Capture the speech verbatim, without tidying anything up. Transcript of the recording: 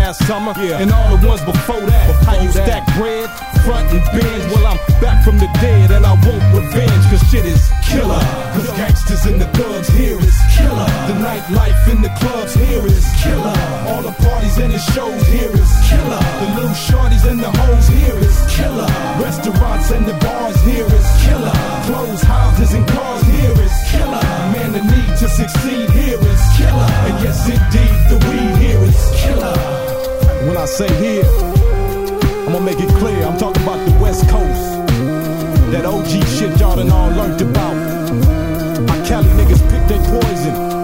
last summer, yeah. And all the ones before that. Before How you that. Stack bread, front and bend. Well, I'm back from the dead and I want revenge, cause shit is killer. Cause gangsters and the thugs here is killer. The nightlife in the clubs here is killer. All the parties and the shows here is killer. The little shorties and the hoes here is killer. Restaurants and the bars here is killer. Clothes, houses and cars here is killer. Man, the need to succeed here is killer. And yes indeed, the weed here is killer. When I say here, I'm gonna make it clear, I'm talking about the West Coast. That O G shit y'all done all learned about. How Cali niggas pick their poison.